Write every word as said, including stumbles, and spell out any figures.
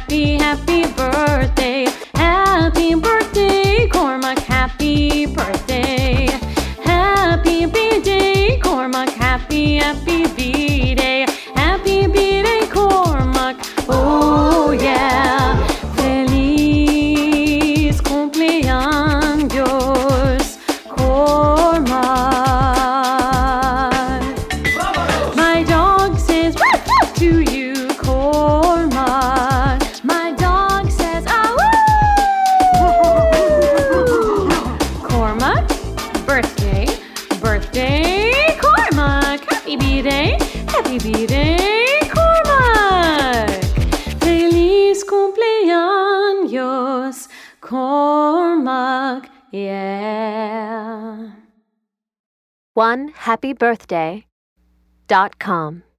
happy, happy birthday. Happy birthday, Cormac, happy birthday. Happy B-Day, Cormac, happy, happy B-Day. Happy B-Day, Cormac, oh yeah. Feliz cumpleaños, Cormac. My dog says woof, woof to you, Cormac. My dog says ah woo. Cormac, birthday, birthday, Cormac. Happy B-Day, happy B-Day, Cormac. Feliz cumpleaños, Cormac, yeah. one happy birthday dot com